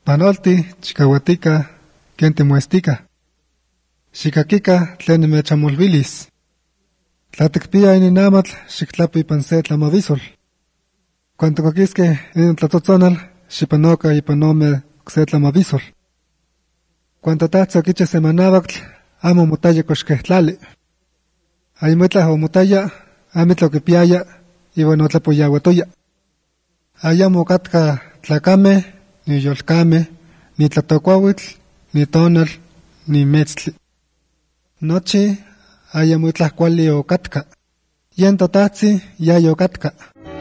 Panolti chikahuatica ken timoestica. Xikakika tlen nimechamolvilis. Tla tikpia ininamatl xiktlapi ipan se tlamavisol. Cuando kakiske in tlatzotzonal xipanoka ipan ome se tlamavisol. Cuando tatsi okiche se manavaktl amo motaya koxkehtlali. Aymetla o motaya amitla okipiaya iwan otlapoyauatoya. Ayamo katka tlakame, ni yolkame, ni tlatokuauitl, ni tonal, ni metztli. Nochi ayamo itlah kuali okatka. Yen totatsi yayo okatka.